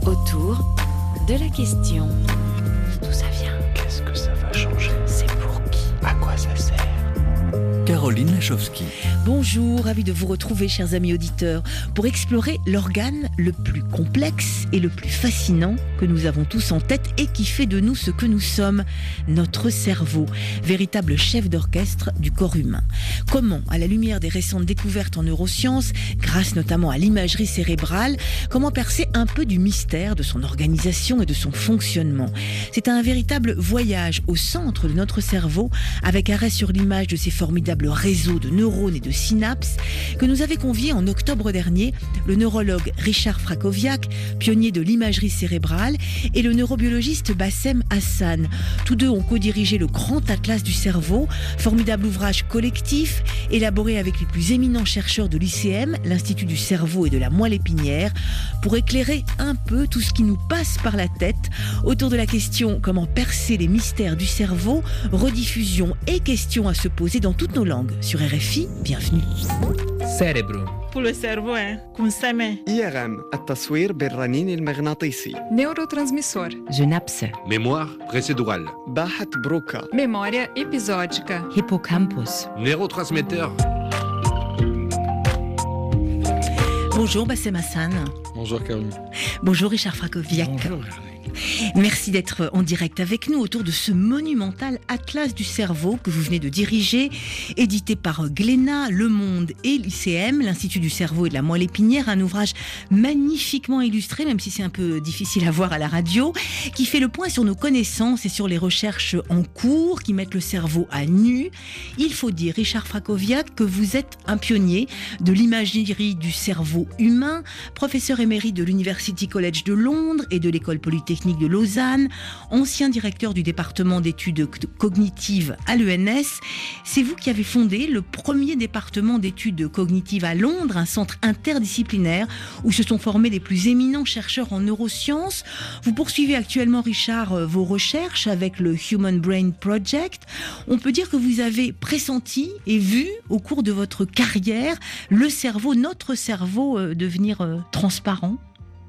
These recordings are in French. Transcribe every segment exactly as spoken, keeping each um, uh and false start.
Autour de la question. D'où ça vient? Qu'est-ce que ça va changer? C'est pour qui? À quoi ça sert? Caroline Lachowski. Bonjour, ravi de vous retrouver, chers amis auditeurs, pour explorer l'organe le plus complexe et le plus fascinant que nous avons tous en tête et qui fait de nous ce que nous sommes, notre cerveau, véritable chef d'orchestre du corps humain. Comment, à la lumière des récentes découvertes en neurosciences, grâce notamment à l'imagerie cérébrale, comment percer un peu du mystère de son organisation et de son fonctionnement? C'est un véritable voyage au centre de notre cerveau, avec arrêt sur l'image de ces formidables réseaux de neurones et de synapses que nous avait convié en octobre dernier le neurologue Richard Frakowiak, pionnier de l'imagerie cérébrale, et le neurobiologiste Bassem Hassan. Tous deux ont co-dirigé le Grand Atlas du cerveau, formidable ouvrage collectif élaboré avec les plus éminents chercheurs de l'I C M, l'Institut du cerveau et de la moelle épinière, pour éclairer un peu tout ce qui nous passe par la tête autour de la question comment percer les mystères du cerveau, rediffusion et questions à se poser dans toutes nos langues. Sur R F I, bienvenue. Cérebro. Pour le cerveau, hein, كونسامة. إي آر إم التصوير بالرنين المغناطيسي. Neurotransmissor. Synapse. Mémoire précédurale. باحة بروكا. Memória episódica. Hippocampus. Neurotransmetteur. Bonjour Bassem Hassan. Bonjour Caroline. Bonjour Richard Frakowiak. Bonjour. Merci d'être en direct avec nous autour de ce monumental Atlas du cerveau que vous venez de diriger, édité par Glénat, Le Monde et l'I C M, l'Institut du cerveau et de la moelle épinière, un ouvrage magnifiquement illustré, même si c'est un peu difficile à voir à la radio, qui fait le point sur nos connaissances et sur les recherches en cours qui mettent le cerveau à nu. Il faut dire, Richard Frakowiak, que vous êtes un pionnier de l'imagerie du cerveau humain, professeur émérite de l'University College de Londres et de l'École Polytechnique de Lausanne, ancien directeur du département d'études cognitives à l'E N S. C'est vous qui avez fondé le premier département d'études cognitives à Londres, un centre interdisciplinaire où se sont formés les plus éminents chercheurs en neurosciences. Vous poursuivez actuellement, Richard, vos recherches avec le Human Brain Project. On peut dire que vous avez pressenti et vu au cours de votre carrière le cerveau, notre cerveau, euh, devenir euh, transparent.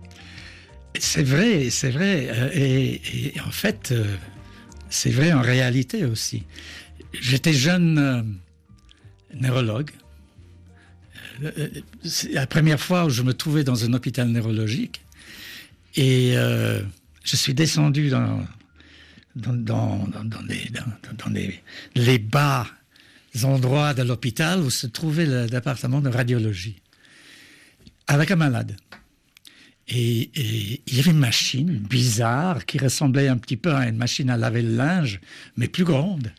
C'est vrai, c'est vrai. Euh, et, et en fait, euh, c'est vrai en réalité aussi. J'étais jeune euh, neurologue. Euh, c'est la première fois où je me trouvais dans un hôpital neurologique. Et euh, je suis descendu dans, dans, dans, dans, dans, les, dans, dans les, les bas endroits de l'hôpital où se trouvait le département de radiologie, avec un malade. Et, et il y avait une machine bizarre qui ressemblait un petit peu à une machine à laver le linge, mais plus grande.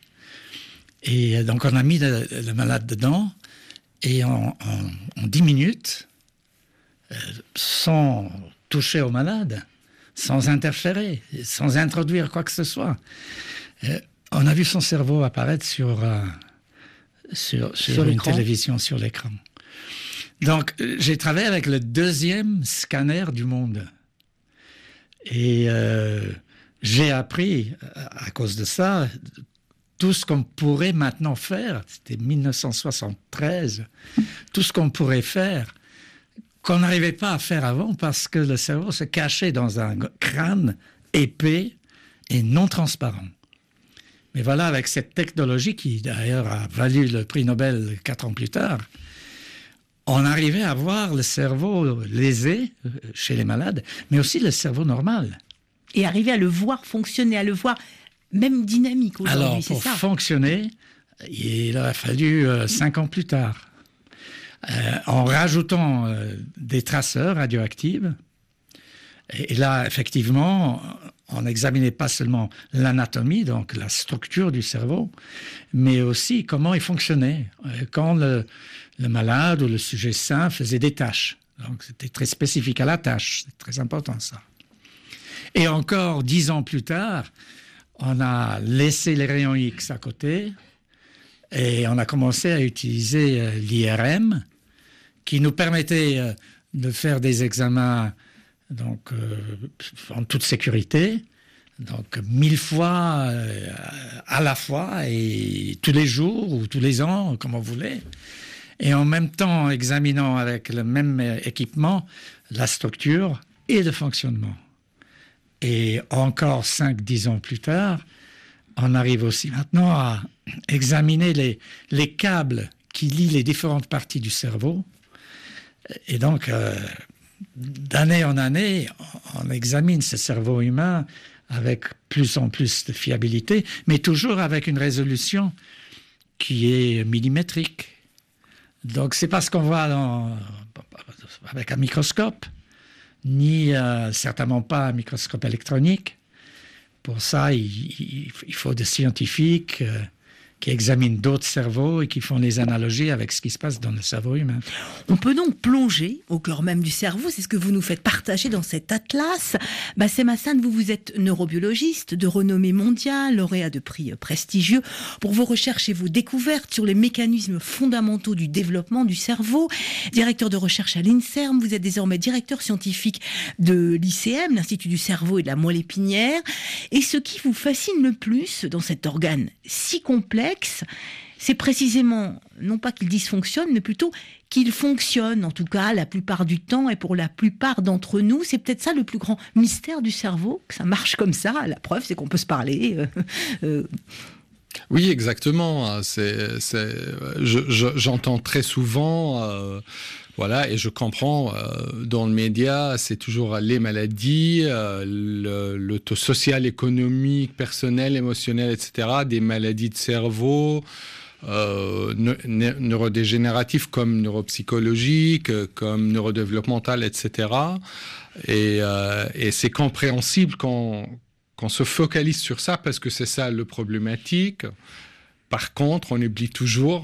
Et donc on a mis le, le malade dedans, et en, en, en dix minutes, euh, sans toucher au malade, sans interférer, sans introduire quoi que ce soit, euh, on a vu son cerveau apparaître sur, euh, sur, sur, sur une l'écran. télévision, sur l'écran. Donc, j'ai travaillé avec le deuxième scanner du monde. Et euh, j'ai appris, à cause de ça, tout ce qu'on pourrait maintenant faire. C'était dix-neuf cent soixante-treize. Tout ce qu'on pourrait faire, qu'on n'arrivait pas à faire avant parce que le cerveau se cachait dans un crâne épais et non transparent. Mais voilà, avec cette technologie qui, d'ailleurs, a valu le prix Nobel quatre ans plus tard, on arrivait à voir le cerveau lésé chez les malades, mais aussi le cerveau normal. Et arriver à le voir fonctionner, à le voir même dynamique aujourd'hui, Alors, c'est pour ça. fonctionner, il a fallu euh, cinq ans plus tard, euh, en rajoutant euh, des traceurs radioactifs. Et, et là, effectivement, on n'examinait pas seulement l'anatomie, donc la structure du cerveau, mais aussi comment il fonctionnait. Quand le, le malade ou le sujet sain faisait des tâches. Donc, c'était très spécifique à la tâche. C'est très important, ça. Et encore dix ans plus tard, on a laissé les rayons X à côté et on a commencé à utiliser euh, l'I R M qui nous permettait euh, de faire des examens donc, euh, en toute sécurité, donc mille fois euh, à la fois et tous les jours ou tous les ans, comme on voulait. Et en même temps, examinant avec le même équipement la structure et le fonctionnement. Et encore cinq, dix ans plus tard, on arrive aussi maintenant à examiner les, les câbles qui lient les différentes parties du cerveau. Et donc, euh, d'année en année, on examine ce cerveau humain avec plus en plus de fiabilité, mais toujours avec une résolution qui est millimétrique. Donc, c'est pas ce qu'on voit dans, avec un microscope, ni euh, certainement pas un microscope électronique. Pour ça, il, il, il faut des scientifiques euh, qui examinent d'autres cerveaux et qui font les analogies avec ce qui se passe dans le cerveau humain. On peut donc plonger au cœur même du cerveau, c'est ce que vous nous faites partager dans cet atlas. Bassem Hassan, vous, vous êtes neurobiologiste de renommée mondiale, lauréat de prix prestigieux pour vos recherches et vos découvertes sur les mécanismes fondamentaux du développement du cerveau. Directeur de recherche à l'INSERM, vous êtes désormais directeur scientifique de l'I C M, l'Institut du cerveau et de la moelle épinière. Et ce qui vous fascine le plus dans cet organe si complexe, c'est précisément, non pas qu'il dysfonctionne, mais plutôt qu'il fonctionne, en tout cas la plupart du temps et pour la plupart d'entre nous. C'est peut-être ça le plus grand mystère du cerveau, que ça marche comme ça. La preuve, c'est qu'on peut se parler. Euh, euh. Oui, exactement. C'est, c'est, je, je, j'entends très souvent... Euh, Voilà, et je comprends, euh, dans le média, c'est toujours les maladies, euh, le, le taux social, économique, personnel, émotionnel, et cetera, des maladies de cerveau, euh, ne, neurodégénératives comme neuropsychologiques, comme neurodéveloppementales, et cetera. Et, euh, et c'est compréhensible qu'on, qu'on se focalise sur ça parce que c'est ça le problématique. Par contre, on oublie toujours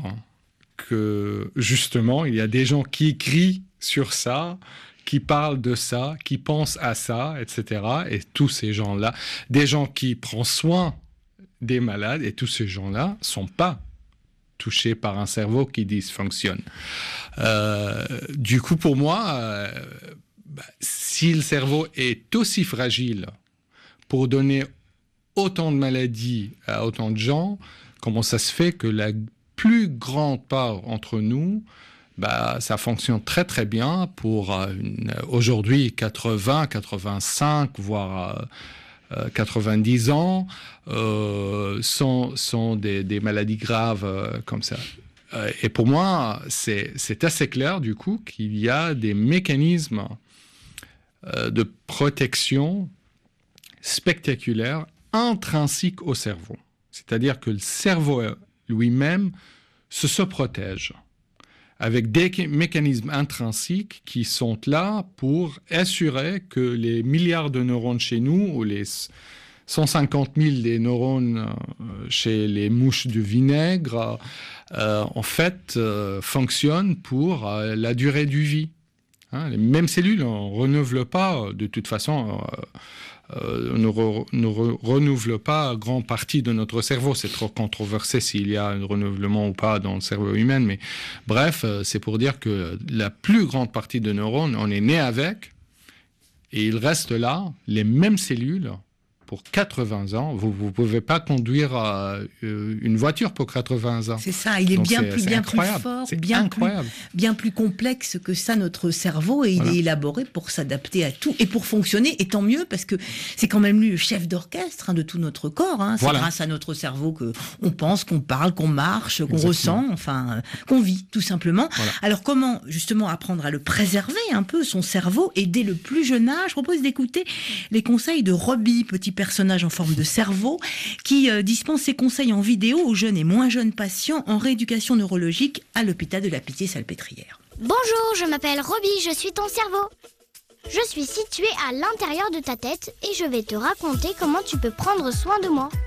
que justement, il y a des gens qui écrivent sur ça, qui parlent de ça, qui pensent à ça, et cetera. Et tous ces gens-là, des gens qui prennent soin des malades, et tous ces gens-là ne sont pas touchés par un cerveau qui dysfonctionne. Euh, du coup, pour moi, euh, bah, si le cerveau est aussi fragile pour donner autant de maladies à autant de gens, comment ça se fait que la plus grande part entre nous, bah, ça fonctionne très très bien pour euh, une, aujourd'hui quatre-vingts, quatre-vingt-cinq, voire euh, quatre-vingt-dix ans, euh, sans, sans des, des maladies graves euh, comme ça. Euh, et pour moi, c'est, c'est assez clair du coup qu'il y a des mécanismes euh, de protection spectaculaires intrinsèques au cerveau. C'est-à-dire que le cerveau lui-même se, se protège avec des mécanismes intrinsèques qui sont là pour assurer que les milliards de neurones chez nous, ou les cent cinquante mille des neurones chez les mouches de vinaigre, euh, en fait, euh, fonctionnent pour euh, la durée du vie. Hein, les mêmes cellules, on ne renouvelle pas, de toute façon... Euh, Euh, ne, re, ne re, renouvelle pas grande partie de notre cerveau. C'est trop controversé s'il y a un renouvellement ou pas dans le cerveau humain, mais bref, euh, c'est pour dire que la plus grande partie de neurones, on est né avec, et il reste là, les mêmes cellules, pour quatre-vingts ans. Vous ne pouvez pas conduire euh, une voiture pour quatre-vingts ans. C'est ça, il est Donc bien, c'est, plus, c'est bien plus fort, bien incroyable. plus, bien plus complexe que ça, notre cerveau, et voilà. Il est élaboré pour s'adapter à tout et pour fonctionner, et tant mieux, parce que c'est quand même lui le chef d'orchestre hein, de tout notre corps. Hein. C'est voilà. Grâce à notre cerveau qu'on pense, qu'on parle, qu'on marche, qu'on Exactement. ressent, enfin, euh, qu'on vit, tout simplement. Voilà. Alors comment, justement, apprendre à le préserver un peu, son cerveau, et dès le plus jeune âge? Je propose d'écouter les conseils de Roby, petit personnage en forme de cerveau, qui euh, dispense ses conseils en vidéo aux jeunes et moins jeunes patients en rééducation neurologique à l'hôpital de la Pitié-Salpêtrière. Bonjour, je m'appelle Roby, je suis ton cerveau. Je suis situé à l'intérieur de ta tête et je vais te raconter comment tu peux prendre soin de moi.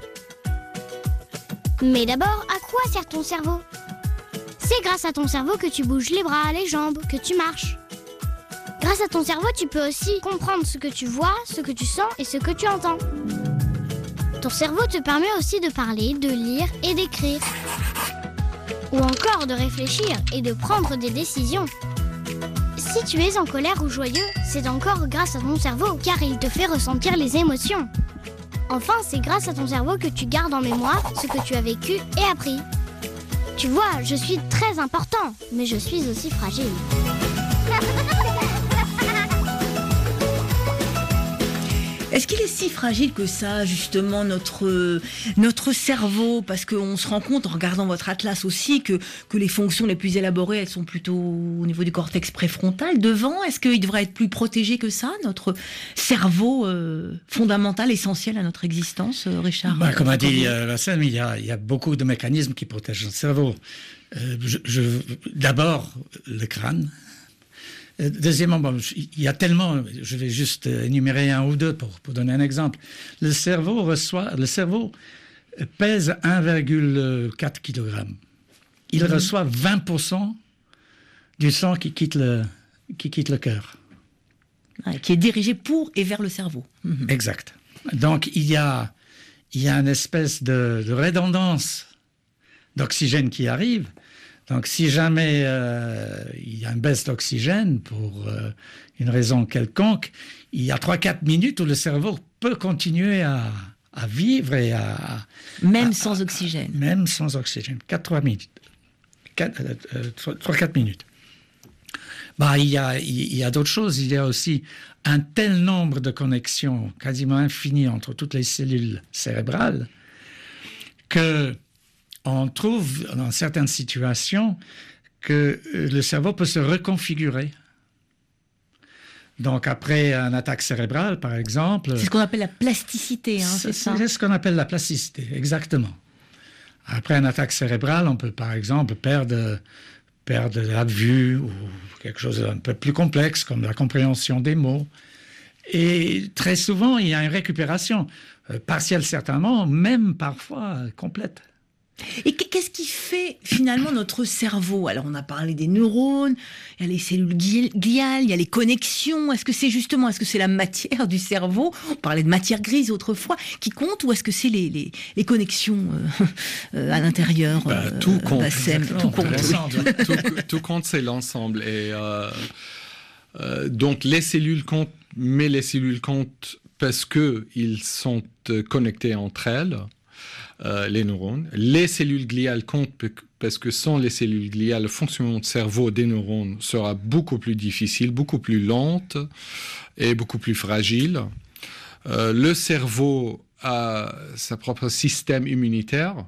Mais d'abord, à quoi sert ton cerveau? C'est grâce à ton cerveau que tu bouges les bras, les jambes, que tu marches. Grâce à ton cerveau, tu peux aussi comprendre ce que tu vois, ce que tu sens et ce que tu entends. Ton cerveau te permet aussi de parler, de lire et d'écrire. Ou encore de réfléchir et de prendre des décisions. Si tu es en colère ou joyeux, c'est encore grâce à ton cerveau, car il te fait ressentir les émotions. Enfin, c'est grâce à ton cerveau que tu gardes en mémoire ce que tu as vécu et appris. Tu vois, je suis très important, mais je suis aussi fragile. Est-ce qu'il est si fragile que ça, justement, notre, notre cerveau? Parce qu'on se rend compte, en regardant votre atlas aussi, que, que les fonctions les plus élaborées, elles sont plutôt au niveau du cortex préfrontal, devant. Est-ce qu'il devrait être plus protégé que ça, notre cerveau euh, fondamental, essentiel à notre existence, euh, Richard? Bah, Comme a dit euh, Bassem, il y a, il y a beaucoup de mécanismes qui protègent le cerveau. Euh, je, je, d'abord, le crâne. Deuxièmement, bon, il y a tellement, je vais juste énumérer un ou deux pour, pour donner un exemple. Le cerveau reçoit, le cerveau pèse un virgule quatre kilogrammes. Il mmh. reçoit vingt pour cent du sang qui quitte le, qui quitte le cœur. Ah, qui est dirigé pour et vers le cerveau. Mmh. Exact. Donc, il y a, il y a une espèce de, de redondance d'oxygène qui arrive. Donc, si jamais euh, il y a une baisse d'oxygène pour euh, une raison quelconque, il y a trois à quatre minutes où le cerveau peut continuer à, à vivre et à... Même à, sans oxygène. À, même sans oxygène. quatre à trois minutes. trois à quatre minutes. Bah, il y a, il y a d'autres choses. Il y a aussi un tel nombre de connexions quasiment infinies entre toutes les cellules cérébrales que... on trouve dans certaines situations que le cerveau peut se reconfigurer. Donc, après une attaque cérébrale, par exemple... C'est ce qu'on appelle la plasticité, hein, c'est, c'est ça? C'est ce qu'on appelle la plasticité, exactement. Après une attaque cérébrale, on peut, par exemple, perdre, perdre la vue ou quelque chose d'un peu plus complexe, comme la compréhension des mots. Et très souvent, il y a une récupération, euh, partielle certainement, même parfois complète. Et qu'est-ce qui fait finalement notre cerveau? Alors on a parlé des neurones, il y a les cellules gliales, il y a les connexions. Est-ce que c'est justement, est-ce que c'est la matière du cerveau, on parlait de matière grise autrefois, qui compte, ou est-ce que c'est les, les, les connexions euh, euh, à l'intérieur? bah, euh, Tout compte. Bassem, tout compte, oui. tout, tout compte, c'est l'ensemble. Et euh, euh, donc les cellules comptent, mais les cellules comptent parce qu'ils sont connectés entre elles. Euh, les neurones. Les cellules gliales comptent parce que sans les cellules gliales, le fonctionnement du cerveau des neurones sera beaucoup plus difficile, beaucoup plus lente et beaucoup plus fragile. Euh, le cerveau a sa propre système immunitaire.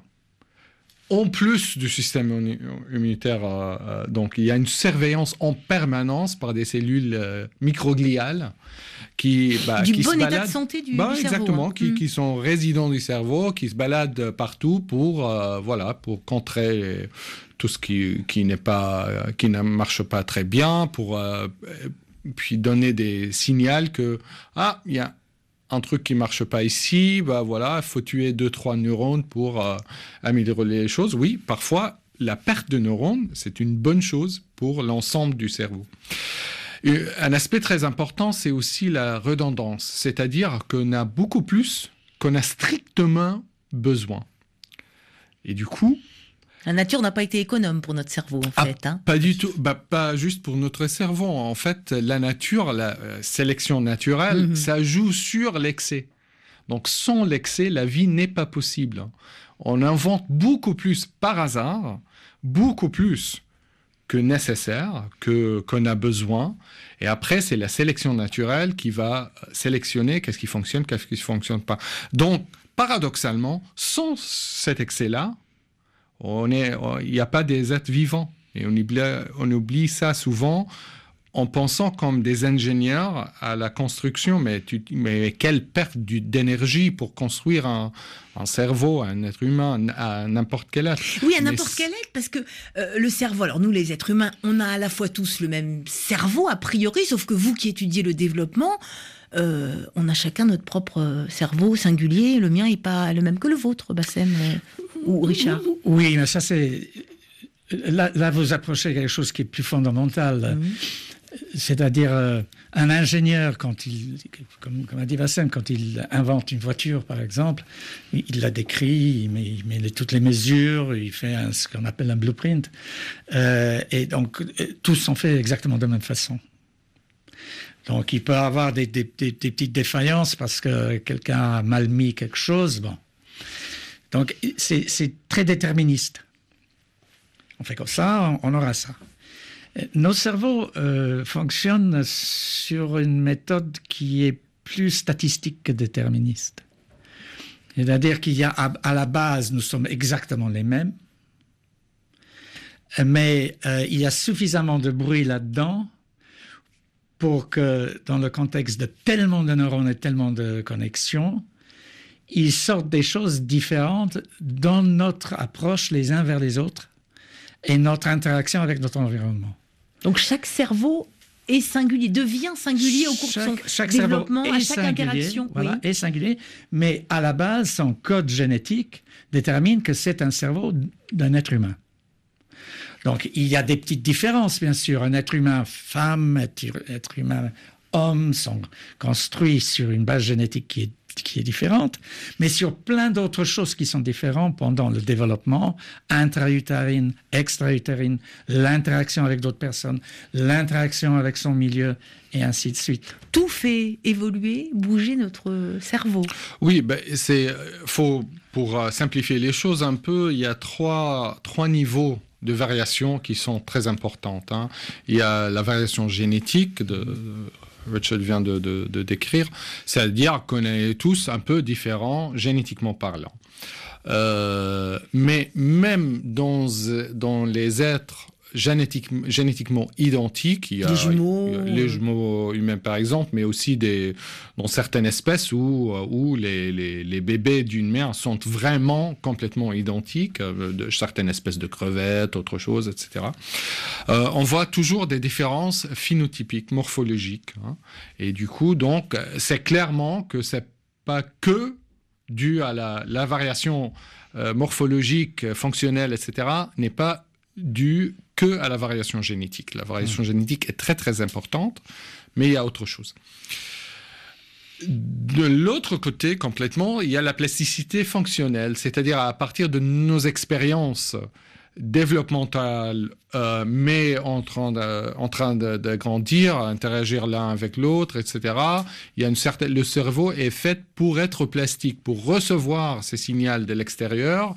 En plus du système immunitaire, euh, donc il y a une surveillance en permanence par des cellules euh, microgliales qui, bah, du qui bon se état baladent, de santé du, bah, du cerveau. Exactement, hein. qui, mmh. qui sont résidents du cerveau, qui se baladent partout pour, euh, voilà, pour contrer tout ce qui, qui, n'est pas, qui ne marche pas très bien, pour euh, puis donner des signaux que, ah, il y a un truc qui marche pas ici, bah voilà, il faut tuer deux, trois neurones pour euh, améliorer les choses. Oui, parfois, la perte de neurones, c'est une bonne chose pour l'ensemble du cerveau. Et un aspect très important, c'est aussi la redondance, c'est-à-dire qu'on a beaucoup plus qu'on a strictement besoin. Et du coup... La nature n'a pas été économe pour notre cerveau, en ah, fait. Hein. Pas du tout, bah, pas juste pour notre cerveau. En fait, la nature, la euh, sélection naturelle, mmh. ça joue sur l'excès. Donc, sans l'excès, la vie n'est pas possible. On invente beaucoup plus par hasard, beaucoup plus que nécessaire, que, qu'on a besoin. Et après, c'est la sélection naturelle qui va sélectionner qu'est-ce qui fonctionne, qu'est-ce qui ne fonctionne pas. Donc, paradoxalement, sans cet excès-là, il n'y a pas des êtres vivants. Et on oublie, on oublie ça souvent en pensant comme des ingénieurs à la construction. Mais, tu, mais quelle perte d'énergie pour construire un, un cerveau, un être humain, à n'importe quel être. Oui, à n'importe mais quel être, parce que euh, le cerveau, alors nous les êtres humains, on a à la fois tous le même cerveau, a priori, sauf que vous qui étudiez le développement, euh, on a chacun notre propre cerveau singulier. Le mien n'est pas le même que le vôtre, Bassem euh, ou Richard. Oui, mais ça c'est... Là, là, vous approchez quelque chose qui est plus fondamental. Mmh. C'est-à-dire, euh, un ingénieur, quand il, comme, comme a dit Bassem, quand il invente une voiture, par exemple, il, il la décrit, il met, il met les, toutes les mesures, il fait un, ce qu'on appelle un blueprint. Euh, et donc, tous sont faits exactement de la même façon. Donc, il peut avoir des, des, des, des petites défaillances parce que quelqu'un a mal mis quelque chose. Bon. Donc, c'est, c'est très déterministe. On fait comme ça, on aura ça. Nos cerveaux euh, fonctionnent sur une méthode qui est plus statistique que déterministe. C'est-à-dire qu'il y a, à, à la base, nous sommes exactement les mêmes, mais euh, il y a suffisamment de bruit là-dedans pour que, dans le contexte de tellement de neurones et tellement de connexions, ils sortent des choses différentes dans notre approche les uns vers les autres et notre interaction avec notre environnement. Donc chaque cerveau est singulier, devient singulier au cours chaque, de son chaque développement, à chaque singulier, interaction. Voilà, oui. est singulier, mais à la base, son code génétique détermine que c'est un cerveau d'un être humain. Donc il y a des petites différences, bien sûr. Un être humain femme, être, être humain homme sont construits sur une base génétique qui est qui est différente, mais sur plein d'autres choses qui sont différentes pendant le développement, intra-utérine, extra-utérine, l'interaction avec d'autres personnes, l'interaction avec son milieu, et ainsi de suite. Tout fait évoluer, bouger notre cerveau. Oui, ben, c'est, faut, pour simplifier les choses un peu, il y a trois, trois niveaux de variation qui sont très importantes. Hein. Il y a la variation génétique de... Richard vient de, de, de décrire, c'est-à-dire qu'on est tous un peu différents génétiquement parlant. Euh, mais même dans, dans les êtres génétique, génétiquement identiques, il y a les jumeaux, il y a les jumeaux humains par exemple, mais aussi des, dans certaines espèces où, où les, les, les bébés d'une mère sont vraiment complètement identiques, de certaines espèces de crevettes, autre chose, et cetera. Euh, on voit toujours des différences phénotypiques, morphologiques. Hein, et du coup, donc, c'est clairement que c'est pas que dû à la, la variation euh, morphologique, fonctionnelle, et cetera, n'est pas dû que à la variation génétique. La variation mmh. génétique est très très importante, mais il y a autre chose. De l'autre côté, complètement, il y a la plasticité fonctionnelle, c'est-à-dire à partir de nos expériences développementales, euh, mais en train, de, en train de, de grandir, interagir l'un avec l'autre, et cetera. Il y a une certaine, le cerveau est fait pour être plastique, pour recevoir ces signaux de l'extérieur.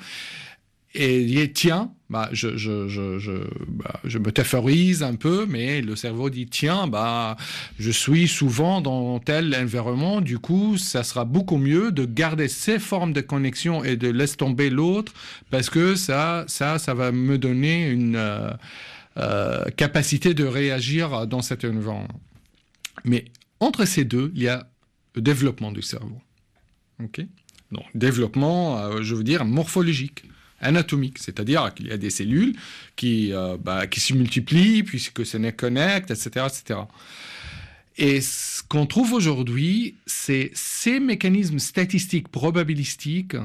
Et il dit, tiens, bah, je, je, je, je, bah, je métaphorise un peu, mais le cerveau dit, tiens, bah, je suis souvent dans tel environnement, du coup, ça sera beaucoup mieux de garder ces formes de connexion et de laisser tomber l'autre, parce que ça, ça, ça va me donner une euh, euh, capacité de réagir dans cet environnement. Mais entre ces deux, il y a le développement du cerveau. Okay ? Donc, développement, euh, je veux dire, morphologique. Anatomique, c'est-à-dire qu'il y a des cellules qui, euh, bah, qui se multiplient puisque ça les connecte, et cetera, et cetera. Et ce qu'on trouve aujourd'hui, c'est ces mécanismes statistiques probabilistiques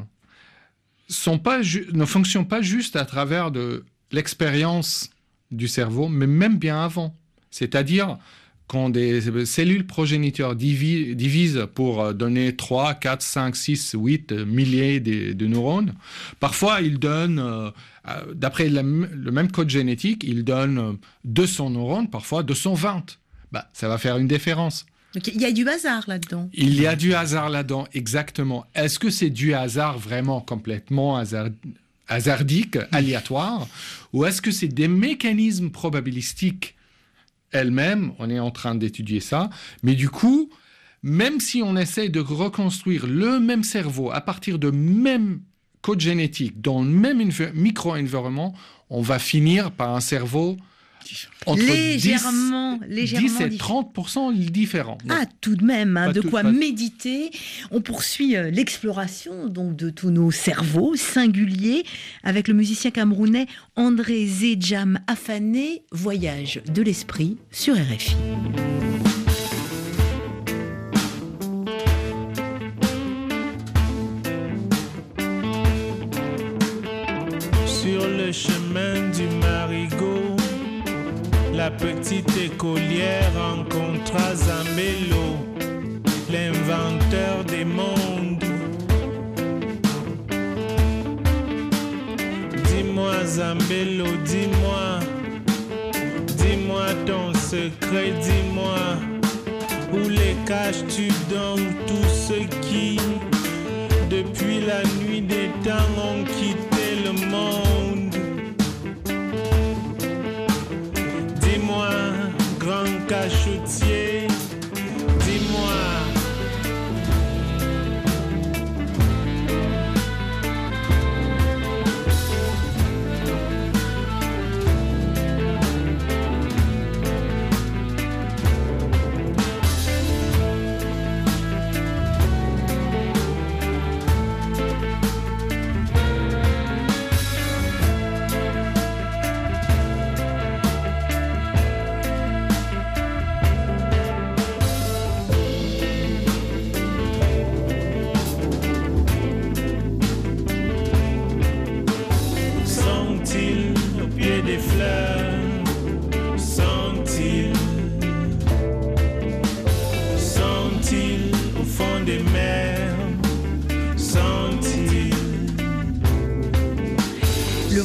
sont pas ju- ne fonctionnent pas juste à travers de l'expérience du cerveau, mais même bien avant. C'est-à-dire quand des cellules progéniteurs divi- divisent pour donner trois, quatre, cinq, six, huit milliers de, de neurones, parfois ils donnent, euh, d'après la, le même code génétique, ils donnent deux cents neurones, parfois deux cent vingt. Bah, ça va faire une différence. Donc il y a du hasard là-dedans. Il y a du hasard là-dedans, exactement. Est-ce que c'est du hasard vraiment complètement hasard, hasardique, aléatoire, ou est-ce que c'est des mécanismes probabilistiques elle-même, on est en train d'étudier ça, mais du coup, même si on essaie de reconstruire le même cerveau à partir de même code génétique, dans le même inv- micro-environnement, on va finir par un cerveau entre légèrement, dix, légèrement dix et trente pour cent différents. Donc, ah, tout de même, hein, de tout, quoi pas... méditer. On poursuit euh, l'exploration donc de tous nos cerveaux singuliers avec le musicien camerounais André Zedjam Afané, Voyage de l'esprit sur R F I. Sur le chemin du marigot, la petite écolière rencontra Zambello, l'inventeur des mondes. Dis-moi Zambello, dis-moi, dis-moi ton secret, dis-moi, où les caches-tu donc tous ceux qui, depuis la nuit des temps, ont quitté le monde? Dis-moi, grand cachotier, dis-moi,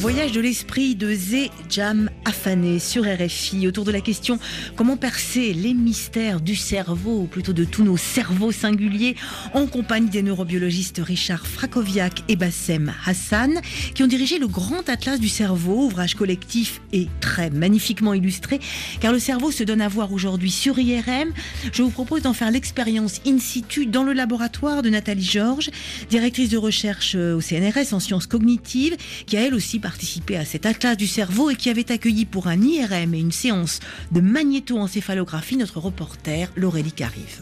Voyage de l'esprit de Zé Jam Afané sur R F I, autour de la question comment percer les mystères du cerveau, ou plutôt de tous nos cerveaux singuliers, en compagnie des neurobiologistes Richard Frakowiak et Bassem Hassan, qui ont dirigé le Grand Atlas du cerveau, ouvrage collectif et très magnifiquement illustré, car le cerveau se donne à voir aujourd'hui sur I R M. Je vous propose d'en faire l'expérience in situ dans le laboratoire de Nathalie Georges, directrice de recherche au C N R S en sciences cognitives, qui a elle aussi participé à cet atlas du cerveau et qui avait accueilli pour un I R M et une séance de magnétoencéphalographie notre reporter Laurélie Carive.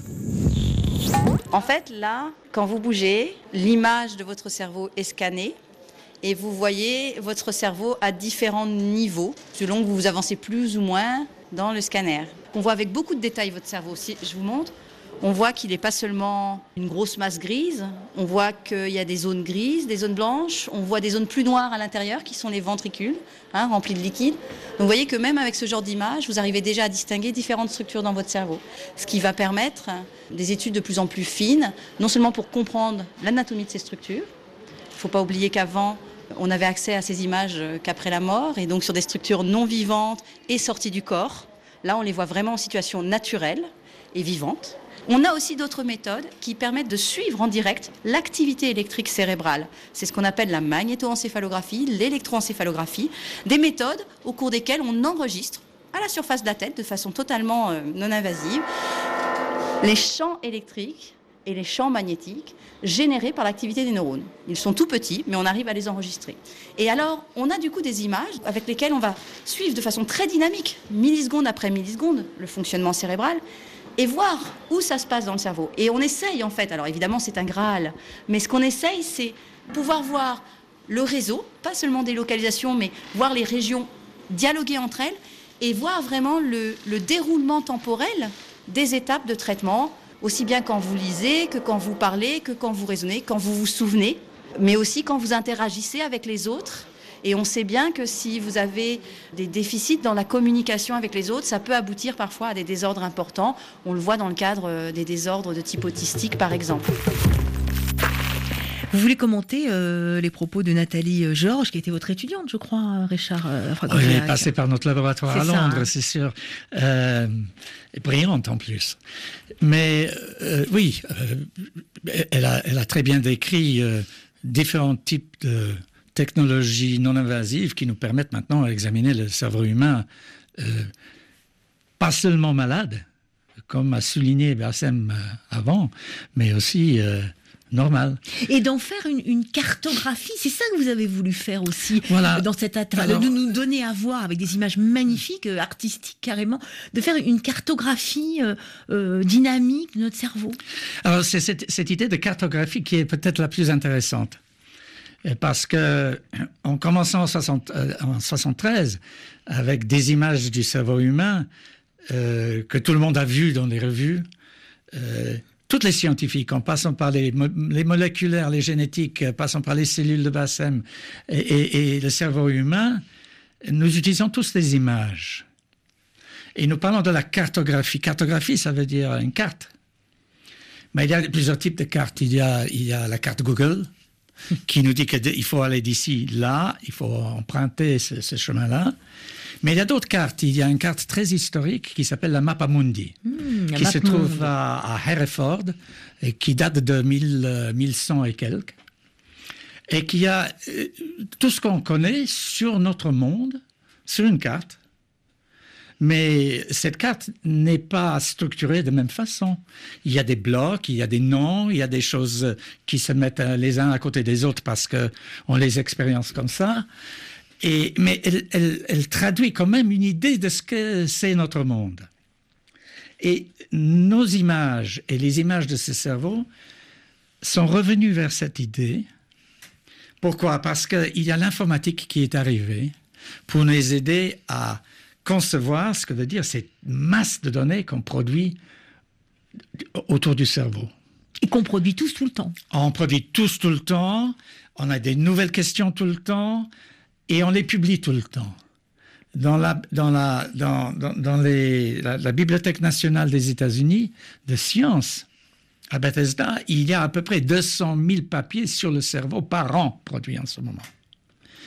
En fait, là, quand vous bougez, l'image de votre cerveau est scannée et vous voyez votre cerveau à différents niveaux, selon que vous avancez plus ou moins dans le scanner. On voit avec beaucoup de détails votre cerveau. Si je vous montre, on voit qu'il n'est pas seulement une grosse masse grise, on voit qu'il y a des zones grises, des zones blanches, on voit des zones plus noires à l'intérieur qui sont les ventricules, hein, remplis de liquide. Donc vous voyez que même avec ce genre d'image, vous arrivez déjà à distinguer différentes structures dans votre cerveau. Ce qui va permettre des études de plus en plus fines, non seulement pour comprendre l'anatomie de ces structures. Il ne faut pas oublier qu'avant, on n'avait accès à ces images qu'après la mort, et donc sur des structures non vivantes et sorties du corps. Là, on les voit vraiment en situation naturelle et vivante. On a aussi d'autres méthodes qui permettent de suivre en direct l'activité électrique cérébrale. C'est ce qu'on appelle la magnétoencéphalographie, l'électroencéphalographie, des méthodes au cours desquelles on enregistre à la surface de la tête, de façon totalement euh, non invasive, les champs électriques et les champs magnétiques générés par l'activité des neurones. Ils sont tout petits, mais on arrive à les enregistrer. Et alors, on a du coup des images avec lesquelles on va suivre de façon très dynamique, milliseconde après milliseconde, le fonctionnement cérébral, et voir où ça se passe dans le cerveau. Et on essaye en fait, alors évidemment c'est un Graal, mais ce qu'on essaye c'est pouvoir voir le réseau, pas seulement des localisations, mais voir les régions dialoguer entre elles et voir vraiment le, le déroulement temporel des étapes de traitement, aussi bien quand vous lisez, que quand vous parlez, que quand vous raisonnez, quand vous vous souvenez, mais aussi quand vous interagissez avec les autres. Et on sait bien que si vous avez des déficits dans la communication avec les autres, ça peut aboutir parfois à des désordres importants. On le voit dans le cadre des désordres de type autistique, par exemple. Vous voulez commenter euh, les propos de Nathalie Georges, qui était votre étudiante, je crois, Richard euh, Frakowiak. Elle est passée par notre laboratoire à Londres, hein. c'est sûr. Euh, et brillante en plus. Mais euh, oui, euh, elle, a, elle a très bien décrit euh, différents types de technologies non invasives qui nous permettent maintenant d'examiner le cerveau humain, euh, pas seulement malade, comme a souligné Bassem avant, mais aussi euh, normal. Et d'en faire une, une cartographie, c'est ça que vous avez voulu faire aussi, voilà. dans cet atlas, de nous donner à voir avec des images magnifiques, euh, artistiques carrément, de faire une cartographie euh, euh, dynamique de notre cerveau. Alors c'est cette, cette idée de cartographie qui est peut-être la plus intéressante. Parce que, en commençant en, soixante, euh, en soixante-treize, avec des images du cerveau humain euh, que tout le monde a vues dans les revues, euh, toutes les scientifiques, en passant par les, mo- les moléculaires, les génétiques, passant par les cellules de Bassem et, et, et le cerveau humain, nous utilisons tous des images. Et nous parlons de la cartographie. Cartographie, ça veut dire une carte. Mais il y a plusieurs types de cartes. Il y a, il y a la carte Google, qui nous dit qu'il faut aller d'ici là, il faut emprunter ce, ce chemin-là. Mais il y a d'autres cartes. Il y a une carte très historique qui s'appelle la Mappamundi, mmh, qui se trouve à, à Hereford et qui date de mille cent et quelques, et qui a euh, tout ce qu'on connaît sur notre monde sur une carte. Mais cette carte n'est pas structurée de même façon. Il y a des blocs, il y a des noms, il y a des choses qui se mettent les uns à côté des autres parce qu'on les expérience comme ça. Et, mais elle, elle, elle traduit quand même une idée de ce que c'est notre monde. Et nos images et les images de ce cerveau sont revenues vers cette idée. Pourquoi ? Parce qu'il y a l'informatique qui est arrivée pour nous aider à concevoir ce que veut dire cette masse de données qu'on produit autour du cerveau. Et qu'on produit tous tout le temps. On produit tous tout le temps, on a des nouvelles questions tout le temps, et on les publie tout le temps. Dans la, dans la, dans, dans, dans les, la, la Bibliothèque nationale des États-Unis de sciences, à Bethesda, il y a à peu près deux cent mille papiers sur le cerveau par an produits en ce moment.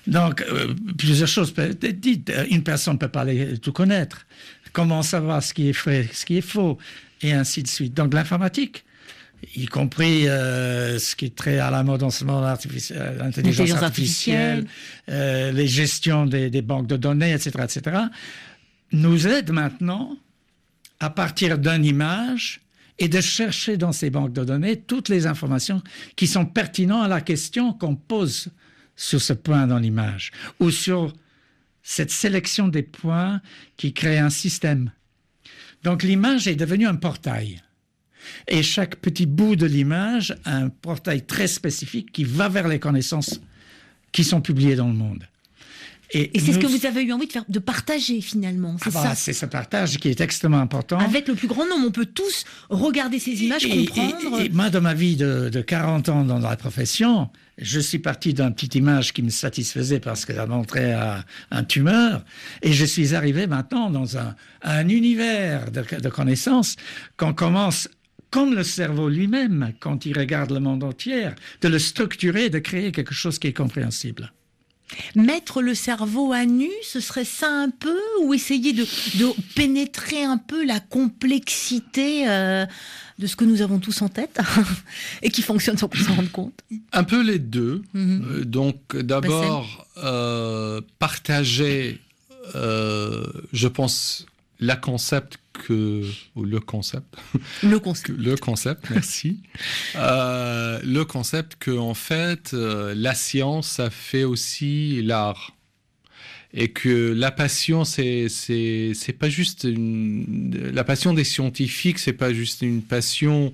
Donc, euh, plusieurs choses peuvent être dites. Une personne ne peut pas les, tout connaître. Comment savoir ce qui est vrai, ce qui est faux, et ainsi de suite. Donc, l'informatique, y compris euh, ce qui est très à la mode en ce moment, l'intelligence, l'intelligence artificielle, euh, les gestions des, des banques de données, et cetera, et cetera, nous aide maintenant, à partir d'une image, et de chercher dans ces banques de données toutes les informations qui sont pertinentes à la question qu'on pose sur ce point dans l'image, ou sur cette sélection des points qui crée un système. Donc l'image est devenue un portail. Et chaque petit bout de l'image a un portail très spécifique qui va vers les connaissances qui sont publiées dans le monde. Et, et c'est nous, ce que vous avez eu envie de faire, de partager finalement, c'est ah bah, ça. C'est ce partage qui est extrêmement important. Avec le plus grand nombre, on peut tous regarder ces images, et, comprendre. Et, et, et moi, dans ma vie de, de quarante ans dans la profession, je suis parti d'une petite image qui me satisfaisait parce qu'elle montrait un, un tumeur, et je suis arrivé maintenant dans un, un univers de, de connaissances qu'on commence, comme le cerveau lui-même, quand il regarde le monde entier, de le structurer, de créer quelque chose qui est compréhensible. Mettre le cerveau à nu, ce serait ça un peu, ou essayer de, de pénétrer un peu la complexité euh, de ce que nous avons tous en tête et qui fonctionne sans qu'on s'en rende compte? Un peu les deux. Mm-hmm. Euh, donc d'abord, euh, partager, euh, je pense, la concept que... ou le concept. Le concept. Que, le concept, merci. euh, le concept que, en fait, euh, la science, ça fait aussi l'art. Et que la passion, c'est, c'est, c'est pas juste une... La passion des scientifiques, c'est pas juste une passion...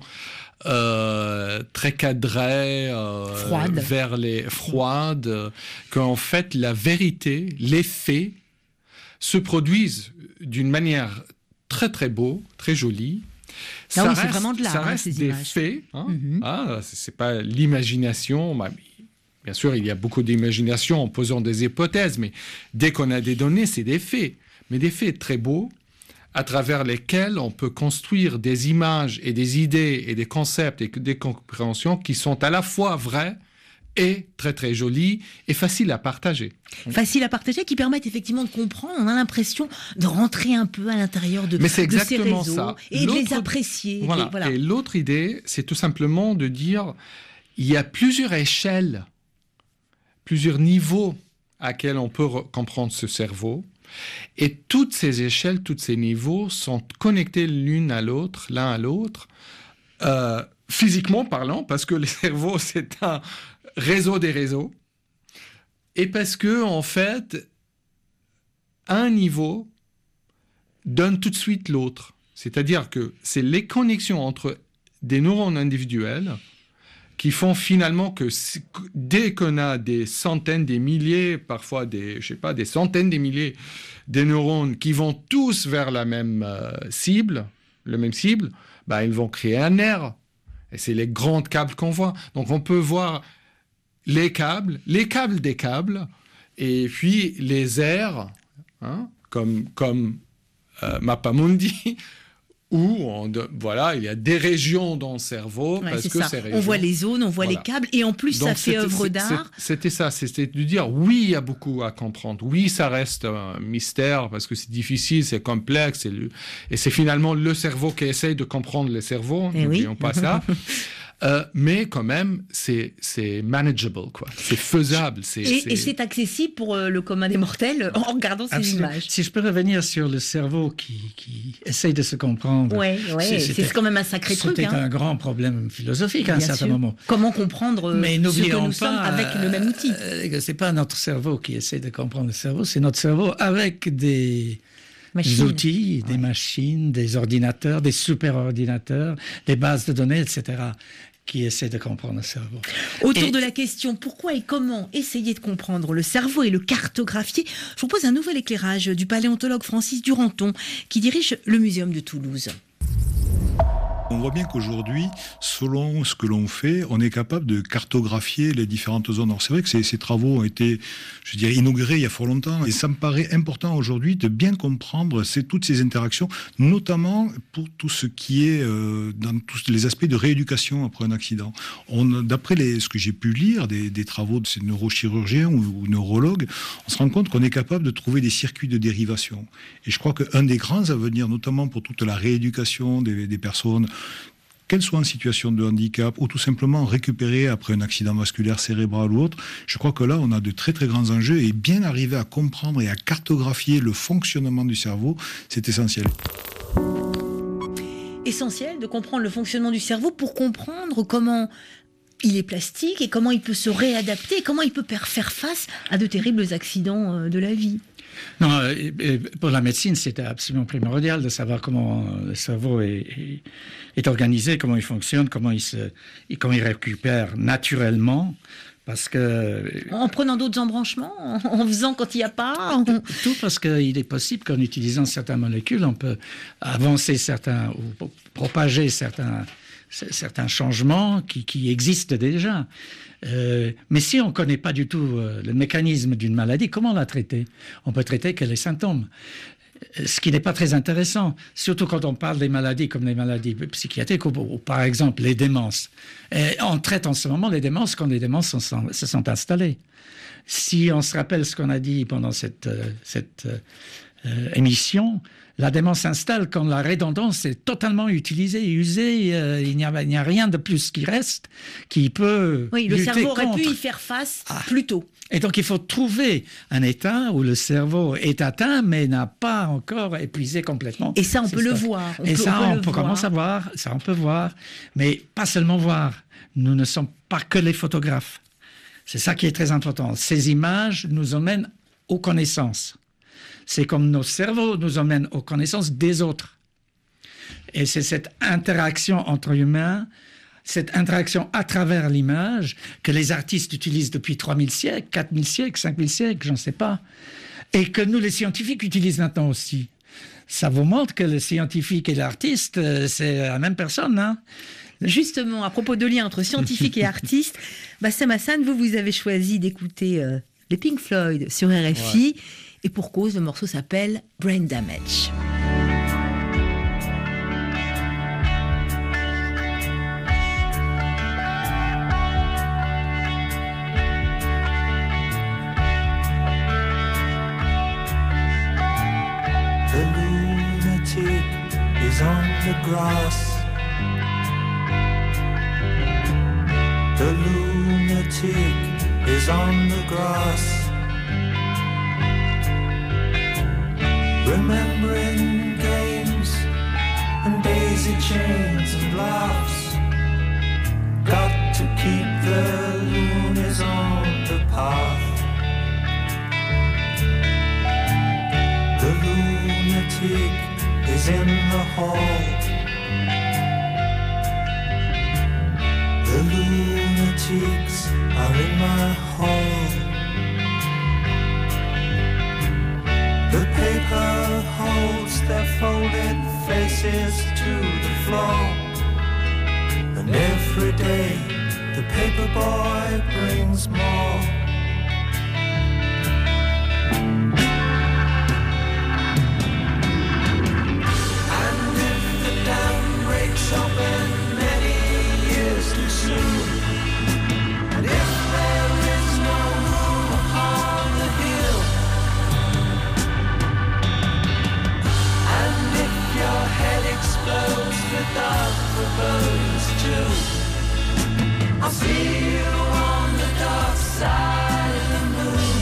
Euh, très cadrée, euh, froide. vers les froides, qu'en fait la vérité, les faits se produisent d'une manière très très beau, très jolie. Ça oui, reste, c'est vraiment de l'art, ça reste hein, ces des images. faits. Hein, mm-hmm. ah, c'est, c'est pas l'imagination. Bah, bien sûr, il y a beaucoup d'imagination en posant des hypothèses, mais dès qu'on a des données, c'est des faits. Mais des faits très beaux, à travers lesquels on peut construire des images et des idées et des concepts et des compréhensions qui sont à la fois vraies et très très jolies et faciles à partager. Facile à partager, qui permettent effectivement de comprendre. On a l'impression de rentrer un peu à l'intérieur de, Mais c'est de ces exactement réseaux ça. et L'autre, de les apprécier. Voilà. Les, voilà. Et l'autre idée, c'est tout simplement de dire il y a plusieurs échelles, plusieurs niveaux à quels on peut re- comprendre ce cerveau. Et toutes ces échelles, tous ces niveaux sont connectés l'une à l'autre, l'un à l'autre, euh, physiquement parlant, parce que le cerveau, c'est un réseau des réseaux, et parce que, en fait, un niveau donne tout de suite l'autre. C'est-à-dire que c'est les connexions entre des neurones individuels qui font finalement que dès qu'on a des centaines, des milliers, parfois des, je sais pas, des centaines, des milliers de neurones qui vont tous vers la même euh, cible, le même cible, bah, ils vont créer un nerf. Et c'est les grands câbles qu'on voit. Donc on peut voir les câbles, les câbles des câbles, et puis les aires, hein, comme, comme euh, Mappamundi, où on, voilà, il y a des régions dans le cerveau, ouais, parce c'est que ça. ces régions... On voit les zones, on voit voilà. les câbles, et en plus, Donc ça fait œuvre c'est, d'art. C'est, c'était ça, c'était de dire, oui, il y a beaucoup à comprendre. Oui, ça reste un mystère, parce que c'est difficile, c'est complexe, et, le, et c'est finalement le cerveau qui essaye de comprendre le cerveau, et n'oublions oui. pas ça. Euh, mais quand même, c'est, c'est manageable, quoi. C'est faisable. C'est, et, c'est... et c'est accessible pour euh, le commun des mortels en regardant ces Absolument. images. Si je peux revenir sur le cerveau qui, qui essaye de se comprendre. Ouais, ouais, c'est, c'est quand même un sacré c'était truc. C'était hein. un grand problème philosophique à un Bien certain sûr. moment. Comment comprendre Mais ce que nous pas, sommes avec euh, le même outil. euh, C'est pas notre cerveau qui essaie de comprendre le cerveau, c'est notre cerveau avec des... Machines. Des outils, ouais. des machines, des ordinateurs, des super-ordinateurs, des bases de données, et cetera, qui essaient de comprendre le cerveau. Autour et... de la question pourquoi et comment essayer de comprendre le cerveau et le cartographier, je propose un nouvel éclairage du paléontologue Francis Duranton, qui dirige le Muséum de Toulouse. On voit bien qu'aujourd'hui, selon ce que l'on fait, on est capable de cartographier les différentes zones. Alors c'est vrai que ces, ces travaux ont été, je dirais, inaugurés il y a fort longtemps, et ça me paraît important aujourd'hui de bien comprendre ces, toutes ces interactions, notamment pour tout ce qui est euh, dans tous les aspects de rééducation après un accident. On, d'après les, ce que j'ai pu lire des, des travaux de ces neurochirurgiens ou, ou neurologues, on se rend compte qu'on est capable de trouver des circuits de dérivation. Et je crois qu'un des grands avenirs, notamment pour toute la rééducation des, des personnes, qu'elles soient en situation de handicap ou tout simplement récupérées après un accident vasculaire cérébral ou autre, je crois que là, on a de très très grands enjeux, et bien arriver à comprendre et à cartographier le fonctionnement du cerveau, c'est essentiel. Essentiel de comprendre le fonctionnement du cerveau pour comprendre comment il est plastique et comment il peut se réadapter, et comment il peut faire face à de terribles accidents de la vie. Non, pour la médecine, c'était absolument primordial de savoir comment le cerveau est, est, est organisé, comment il fonctionne, comment il, se, comment il récupère naturellement. Parce que, en prenant d'autres embranchements, en faisant quand il n'y a pas. On... Tout, tout parce qu'il est possible qu'en utilisant certaines molécules, on peut avancer certains, ou propager certains, certains changements qui, qui existent déjà. Euh, mais si on ne connaît pas du tout euh, le mécanisme d'une maladie, comment la traiter ? On peut traiter que les symptômes. Ce qui n'est pas très intéressant, surtout quand on parle des maladies comme les maladies psychiatriques ou, ou par exemple les démences. Et on traite en ce moment les démences quand les démences sont, sont, se sont installées. Si on se rappelle ce qu'on a dit pendant cette, euh, cette euh, émission, la démence s'installe quand la redondance est totalement utilisée, usée. Euh, il n'y a, il n'y a rien de plus qui reste qui peut Oui, le lutter cerveau aurait contre. pu y faire face Ah. plus tôt. Et donc, il faut trouver un état où le cerveau est atteint, mais n'a pas encore épuisé complètement. Et ça, on ses peut le stocks. voir. On Et peut- ça, on peut on, le peut voir. commencer à voir. Ça, on peut voir. Mais pas seulement voir. Nous ne sommes pas que les photographes. C'est ça qui est très important. Ces images nous emmènent aux connaissances. C'est comme nos cerveaux nous emmènent aux connaissances des autres. Et c'est cette interaction entre humains, cette interaction à travers l'image que les artistes utilisent depuis trois mille siècles, quatre mille siècles, cinq mille siècles, j'en sais pas. Et que nous, les scientifiques, utilisent maintenant aussi. Ça vous montre que le scientifique et l'artiste, euh, c'est la même personne, hein ? Justement, à propos de lien entre scientifique et artiste, Bassem Hassan, vous, vous avez choisi d'écouter euh, les Pink Floyd sur R F I. Ouais. Et pour cause, le morceau s'appelle Brain Damage. The lunatic is on the grass. The lunatic is on the grass. Remembering games and daisy chains and laughs. Got to keep the loonies on the path. The lunatic is in the hall. The lunatics are in my hall. The paper holds their folded faces to the floor. And every day the paper boy brings more. And if the dam breaks open many years too soon, and if there is no room upon the hill, and if your head explodes without the bones too, I'll see you on the dark side of the moon.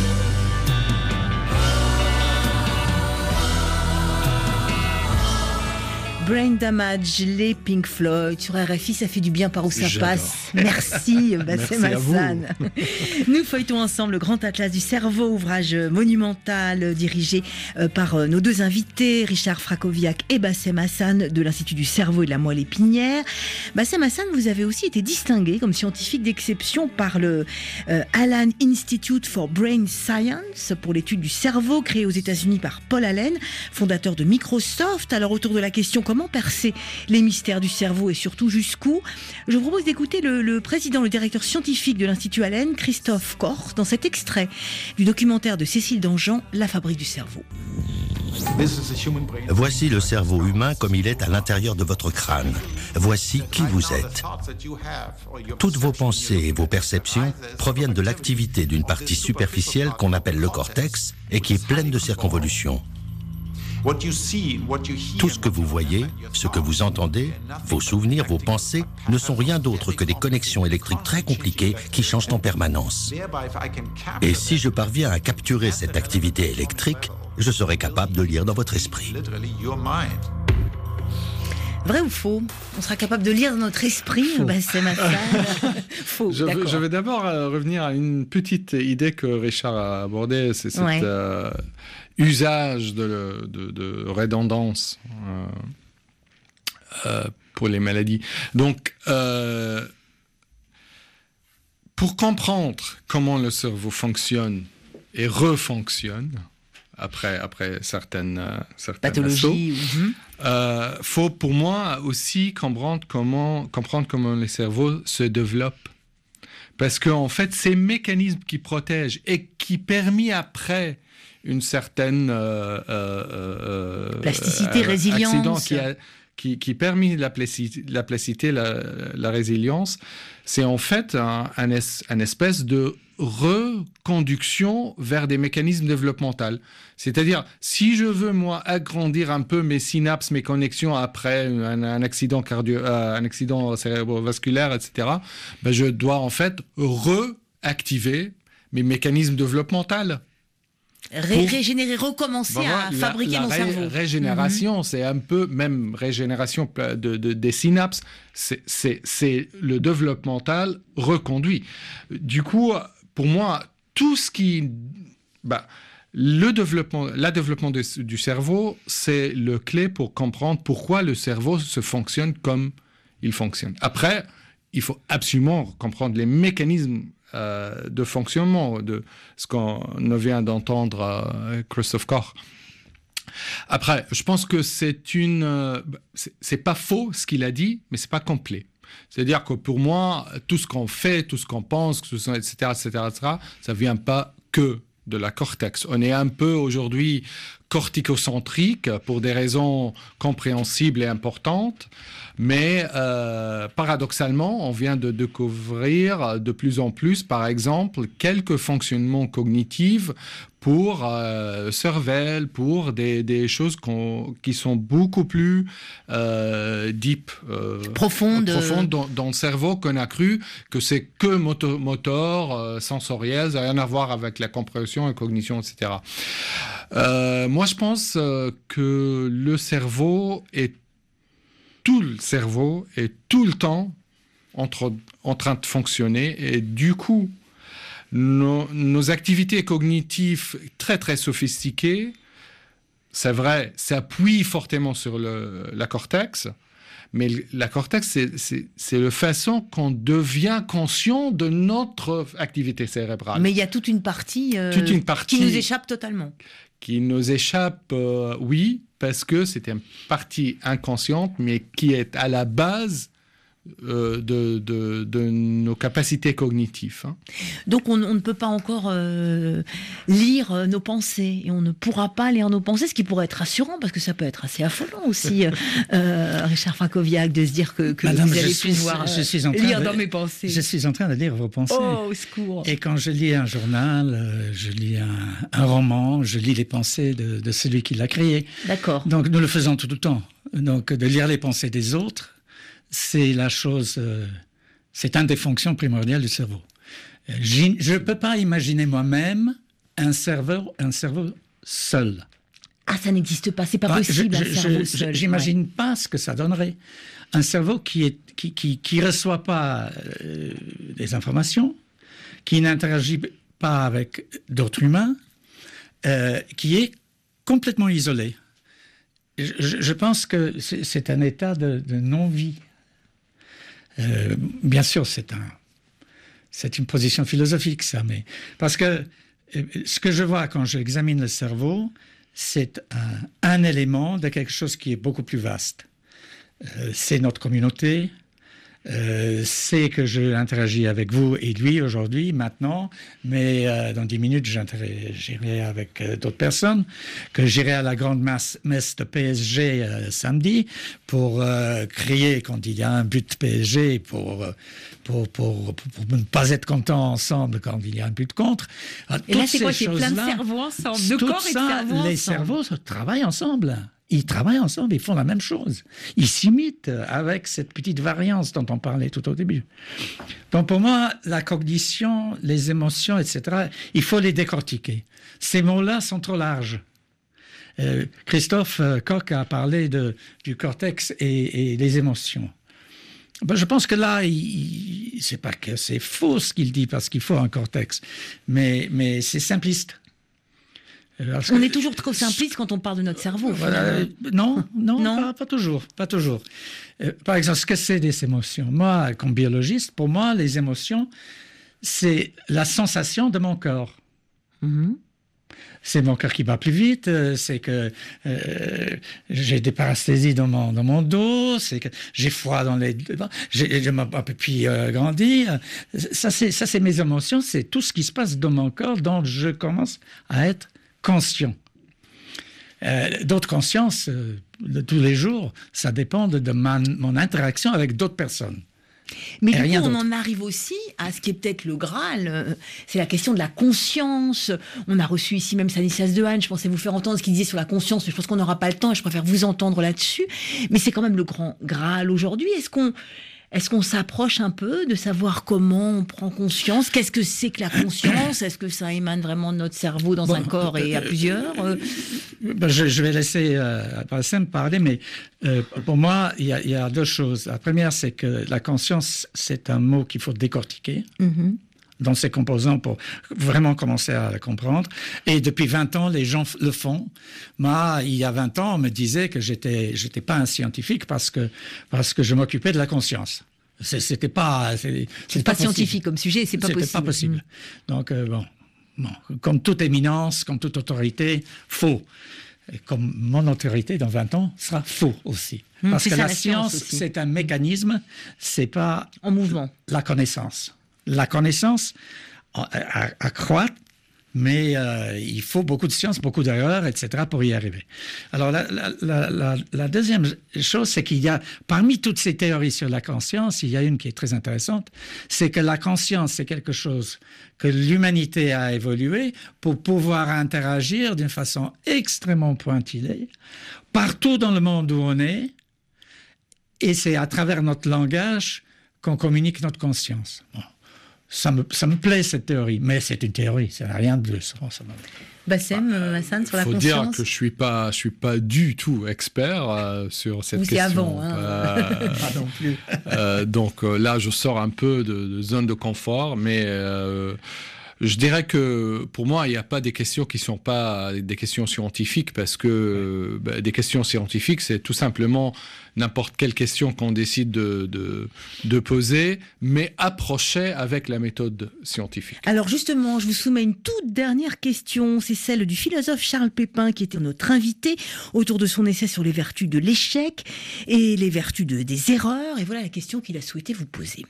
Brain Damage, les Pink Floyd sur R F I, ça fait du bien par où ça J'adore. passe. Merci, Bassem Merci à vous. Hassan. Nous feuilletons ensemble le Grand Atlas du cerveau, ouvrage monumental dirigé euh, par euh, nos deux invités, Richard Frakowiak et Bassem Hassan de l'Institut du cerveau et de la moelle épinière. Bassem Hassan, vous avez aussi été distingué comme scientifique d'exception par le euh, Allen Institute for Brain Science pour l'étude du cerveau, créé aux États-Unis par Paul Allen, fondateur de Microsoft. Alors autour de la question comment comment percer les mystères du cerveau et surtout jusqu'où. Je vous propose d'écouter le, le président, le directeur scientifique de l'Institut Allen, Christophe Koch, dans cet extrait du documentaire de Cécile Dangean, La fabrique du cerveau. Voici le cerveau humain comme il est à l'intérieur de votre crâne. Voici qui vous êtes. Toutes vos pensées et vos perceptions proviennent de l'activité d'une partie superficielle qu'on appelle le cortex et qui est pleine de circonvolutions. Tout ce que vous voyez, ce que vous entendez, vos souvenirs, vos pensées, ne sont rien d'autre que des connexions électriques très compliquées qui changent en permanence. Et si je parviens à capturer cette activité électrique, je serai capable de lire dans votre esprit. Vrai ou faux? On sera capable de lire dans notre esprit? Ben, c'est ma salle. Faux, je, veux, je vais d'abord euh, revenir à une petite idée que Richard a abordée, c'est cet ouais. euh, usage de, de, de redondance euh, euh, pour les maladies. Donc, euh, pour comprendre comment le cerveau fonctionne et refonctionne, après, après certaines, euh, certaines pathologies. Il mm-hmm. euh, faut pour moi aussi comprendre comment, comprendre comment le cerveau se développe. Parce qu'en en fait, ces mécanismes qui protègent et qui permettent après une certaine euh, euh, plasticité, euh, résilience, qui, a, qui, qui permet la plasticité, la, plasticité la, la résilience, c'est en fait un, un, es, un espèce de reconduction vers des mécanismes développementaux. C'est-à-dire, si je veux, moi, agrandir un peu mes synapses, mes connexions après un, un accident cardio, euh, un accident cérébrovasculaire, et cetera, ben je dois en fait reactiver mes mécanismes développementaux. Ré- pour... Régénérer, recommencer ben voilà, à la, fabriquer la mon ré- cerveau. Régénération, mmh. c'est un peu, même régénération de, de, des synapses, c'est, c'est, c'est le développemental reconduit. Du coup, pour moi, tout ce qui... Bah, le développement, la développement de, du cerveau, c'est le clé pour comprendre pourquoi le cerveau se fonctionne comme il fonctionne. Après, il faut absolument comprendre les mécanismes euh, de fonctionnement de ce qu'on vient d'entendre euh, Christophe Koch. Après, je pense que c'est une... Euh, c'est, c'est pas faux ce qu'il a dit, mais c'est pas complet. C'est-à-dire que pour moi, tout ce qu'on fait, tout ce qu'on pense, et cetera, et cetera, et cetera, ça ne vient pas que de la cortex. On est un peu aujourd'hui corticocentrique pour des raisons compréhensibles et importantes, mais euh, paradoxalement, on vient de découvrir de plus en plus, par exemple, quelques fonctionnements cognitifs pour euh, cervelle, pour des, des choses qu'on, qui sont beaucoup plus euh, deep, euh, profondes, profondes dans, dans le cerveau qu'on a cru que c'est que moto, moteur, euh, sensoriel, ça n'a rien à voir avec la compréhension et cognition, et cetera. Euh, moi, je pense euh, que le cerveau est tout le cerveau est tout le temps entre, en train de fonctionner et du coup, nos, nos activités cognitives très très sophistiquées, c'est vrai, s'appuient fortement sur le, la cortex, mais la cortex, c'est, c'est, c'est la façon qu'on devient conscient de notre activité cérébrale. Mais il y a toute une partie, euh, toute une partie qui nous échappe totalement. Qui nous échappe, euh, oui, parce que c'est une partie inconsciente, mais qui est à la base euh, de, de, de nos capacités cognitives. Hein. Donc on, on ne peut pas encore euh, lire nos pensées, et on ne pourra pas lire nos pensées, ce qui pourrait être rassurant, parce que ça peut être assez affolant aussi, euh, Richard Frakowiak, de se dire que, que Madame, vous allez suis, pouvoir je suis en train lire de, dans mes pensées. Je suis en train de lire vos pensées. Oh, au secours. Et quand je lis un journal, euh, je lis un, un roman, je lis les pensées de, de celui qui l'a créé. D'accord. Donc nous le faisons tout le temps. Donc de lire les pensées des autres, c'est la chose, euh, c'est une des fonctions primordiales du cerveau. Je ne peux pas imaginer moi-même un cerveau, un cerveau seul. Ah, ça n'existe pas, c'est pas ah, possible je, un je, cerveau je, seul. J'imagine ouais. pas ce que ça donnerait. Un cerveau qui est qui qui, qui reçoit pas euh, des informations, qui n'interagit pas avec d'autres humains, euh, qui est complètement isolé. Je, je pense que c'est, c'est un état de, de non-vie. Euh, bien sûr, c'est un, c'est une position philosophique, ça, mais parce que euh, ce que je vois quand j'examine le cerveau, c'est un, un élément de quelque chose qui est beaucoup plus vaste. euh, c'est notre communauté. Euh, c'est que je interagis avec vous et lui aujourd'hui, maintenant, mais euh, dans dix minutes, j'irai avec euh, d'autres personnes, que j'irai à la grande masse, messe de P S G euh, samedi pour euh, crier quand il y a un but de P S G, pour, euh, pour, pour, pour, pour ne pas être content ensemble quand il y a un but contre. Alors, et là, c'est quoi? C'est plein de cerveaux ensemble, de corps et de cerveaux ensemble. Les cerveaux travaillent ensemble. Ils travaillent ensemble, ils font la même chose. Ils s'imitent avec cette petite variance dont on parlait tout au début. Donc pour moi, la cognition, les émotions, et cetera, il faut les décortiquer. Ces mots-là sont trop larges. Euh, Christophe Koch a parlé de, du cortex et, et des émotions. Ben, je pense que là, il, il, c'est pas que c'est faux ce qu'il dit, parce qu'il faut un cortex, mais, mais c'est simpliste. Parce on que, est toujours trop simpliste quand on parle de notre cerveau. Voilà, non, non, non. Pas, pas toujours, pas toujours. Euh, par exemple, ce que c'est des émotions? Moi, comme biologiste, pour moi, les émotions, c'est la sensation de mon corps. Mm-hmm. C'est mon cœur qui bat plus vite, c'est que euh, j'ai des parasthésies dans mon, dans mon dos, c'est que j'ai froid dans les... J'ai, j'ai ma pupille euh, grandie. Ça c'est, ça, c'est mes émotions, c'est tout ce qui se passe dans mon corps dont je commence à être conscient. Euh, d'autres consciences, euh, de tous les jours, ça dépend de, de ma, mon interaction avec d'autres personnes. Mais du coup, on en arrive aussi à ce qui est peut-être le Graal, euh, c'est la question de la conscience. On a reçu ici même Stanislas Dehaene, je pensais vous faire entendre ce qu'il disait sur la conscience, mais je pense qu'on n'aura pas le temps et je préfère vous entendre là-dessus. Mais c'est quand même le grand Graal aujourd'hui. Est-ce qu'on... Est-ce qu'on s'approche un peu de savoir comment on prend conscience? Qu'est-ce que c'est que la conscience? Est-ce que ça émane vraiment de notre cerveau dans bon, un corps et à plusieurs euh... ben je, je vais laisser euh, Bassem parler, mais euh, pour moi, il y, y a deux choses. La première, c'est que la conscience, c'est un mot qu'il faut décortiquer. Mm-hmm. Dans ses composants pour vraiment commencer à le comprendre. Et depuis vingt ans, les gens le font. Moi, il y a vingt ans, on me disait que j'étais, j'étais pas un scientifique parce que, parce que je m'occupais de la conscience. C'était pas, c'était, c'était pas, pas scientifique comme sujet, c'est pas c'était possible. Pas possible. Donc, euh, bon, bon, comme toute éminence, comme toute autorité, faux. Et comme mon autorité dans vingt ans sera faux aussi. Mmh, parce que la, la science, science c'est un mécanisme, c'est pas en mouvement. La connaissance. La connaissance accroît, mais euh, il faut beaucoup de science, beaucoup d'erreurs, et cetera pour y arriver. Alors, la, la, la, la deuxième chose, c'est qu'il y a, parmi toutes ces théories sur la conscience, il y a une qui est très intéressante, c'est que la conscience, c'est quelque chose que l'humanité a évolué pour pouvoir interagir d'une façon extrêmement pointillée, partout dans le monde où on est, et c'est à travers notre langage qu'on communique notre conscience. Bon. Ça me, ça me plaît, cette théorie, mais c'est une théorie, ça n'a rien de plus. Bassem, Hassan, sur la conscience. Il faut dire que je ne suis pas, je suis pas du tout expert euh, sur cette Vous question. C'est avant, hein. euh, pas non plus. euh, donc euh, là, je sors un peu de, de zone de confort, mais... Euh, je dirais que pour moi, il n'y a pas des questions qui ne sont pas des questions scientifiques, parce que bah, des questions scientifiques, c'est tout simplement n'importe quelle question qu'on décide de, de, de poser, mais approchée avec la méthode scientifique. Alors justement, je vous soumets une toute dernière question, c'est celle du philosophe Charles Pépin, qui était notre invité, autour de son essai sur les vertus de l'échec et les vertus de, des erreurs, et voilà la question qu'il a souhaité vous poser.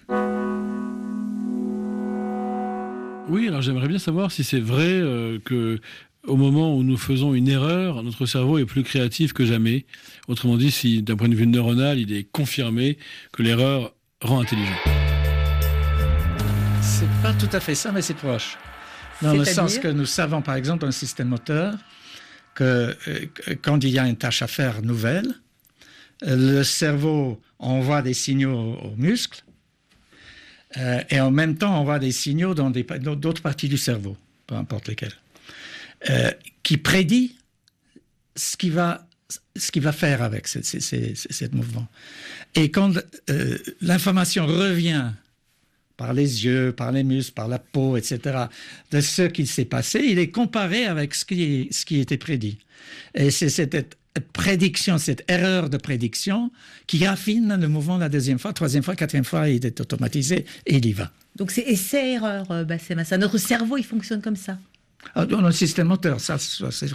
Oui, alors j'aimerais bien savoir si c'est vrai euh, que au moment où nous faisons une erreur, notre cerveau est plus créatif que jamais. Autrement dit, si d'un point de vue neuronal, il est confirmé que l'erreur rend intelligent. C'est pas tout à fait ça, mais c'est proche. Dans le sens que nous savons, par exemple, dans le système moteur, que euh, quand il y a une tâche à faire nouvelle, le cerveau envoie des signaux aux muscles. Euh, et en même temps, on voit des signaux dans des, d'autres parties du cerveau, peu importe lesquelles, euh, qui prédit ce qu'il va, ce qu'il va faire avec ce, ce, ce, ce mouvement. Et quand euh, l'information revient par les yeux, par les muscles, par la peau, et cetera, de ce qui s'est passé, il est comparé avec ce qui, ce qui était prédit. Et c'est cette prédiction, cette erreur de prédiction qui affine le mouvement la deuxième fois, troisième fois, quatrième fois, il est automatisé et il y va. Donc c'est essai-erreur, Bassem Hassan. Notre cerveau, il fonctionne comme ça. Ah, dans le système moteur, ça, ça c'est vrai.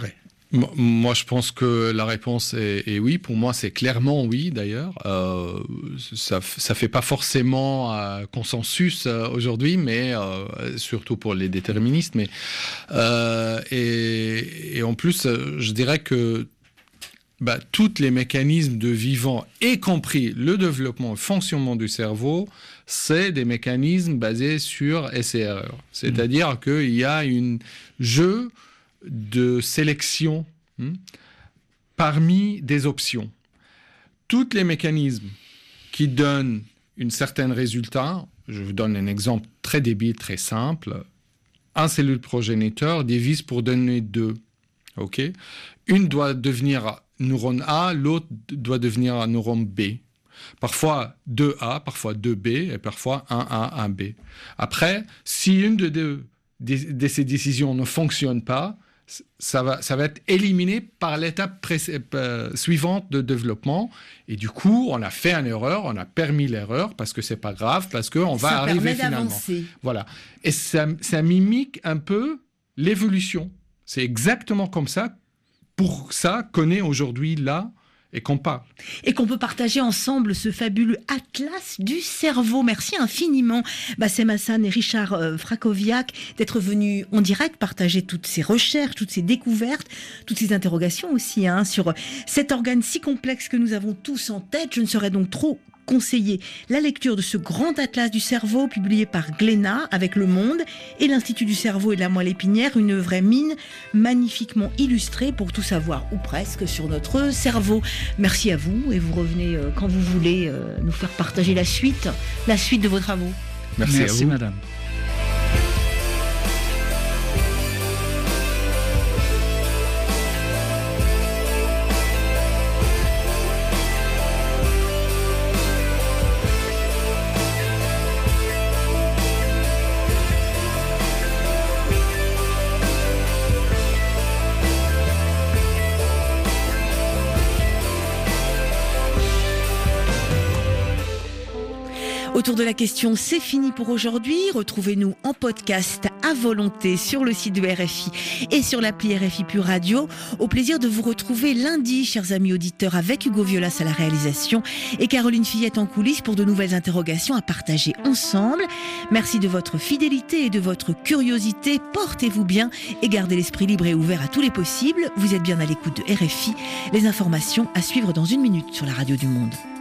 Moi, je pense que la réponse est, est oui. Pour moi, c'est clairement oui, d'ailleurs. Euh, ça ne fait pas forcément euh, consensus euh, aujourd'hui, mais euh, surtout pour les déterministes. Mais, euh, et, et en plus, je dirais que bah, tous les mécanismes de vivant, y compris le développement et le fonctionnement du cerveau, c'est des mécanismes basés sur essai-erreur. C'est-à-dire mmh. qu'il y a un jeu de sélection hein, parmi des options. Tous les mécanismes qui donnent un certain résultat, je vous donne un exemple très débile, très simple. Un cellule progéniteur divise pour donner deux. Okay? Une doit devenir neurone A, l'autre doit devenir un neurone B. Parfois deux A, parfois deux B, et parfois un A, un B. Après, si une de, de, de, de ces décisions ne fonctionne pas, ça va, ça va être éliminé par l'étape pré- euh, suivante de développement. Et du coup, on a fait une erreur, on a permis l'erreur, parce que c'est pas grave, parce qu'on va ça arriver finalement. D'avancer. Voilà. Et ça, ça mimique un peu l'évolution. C'est exactement comme ça, pour ça qu'on est aujourd'hui là, et qu'on parle. Et qu'on peut partager ensemble ce fabuleux atlas du cerveau. Merci infiniment, Bassem Hassan et Richard euh, Frakowiak, d'être venus en direct partager toutes ces recherches, toutes ces découvertes, toutes ces interrogations aussi hein, sur cet organe si complexe que nous avons tous en tête. Je ne serais donc trop conseiller la lecture de ce grand atlas du cerveau publié par Glénat avec Le Monde et l'Institut du cerveau et de la moelle épinière, une vraie mine magnifiquement illustrée pour tout savoir ou presque sur notre cerveau. Merci à vous et vous revenez euh, quand vous voulez euh, nous faire partager la suite, la suite de vos travaux. Merci, Merci à vous. madame. Autour de la question, c'est fini pour aujourd'hui. Retrouvez-nous en podcast à volonté sur le site de R F I et sur l'appli R F I Pure Radio. Au plaisir de vous retrouver lundi, chers amis auditeurs, avec Hugo Violas à la réalisation et Caroline Fillette en coulisses pour de nouvelles interrogations à partager ensemble. Merci de votre fidélité et de votre curiosité. Portez-vous bien et gardez l'esprit libre et ouvert à tous les possibles. Vous êtes bien à l'écoute de R F I. Les informations à suivre dans une minute sur la radio du Monde.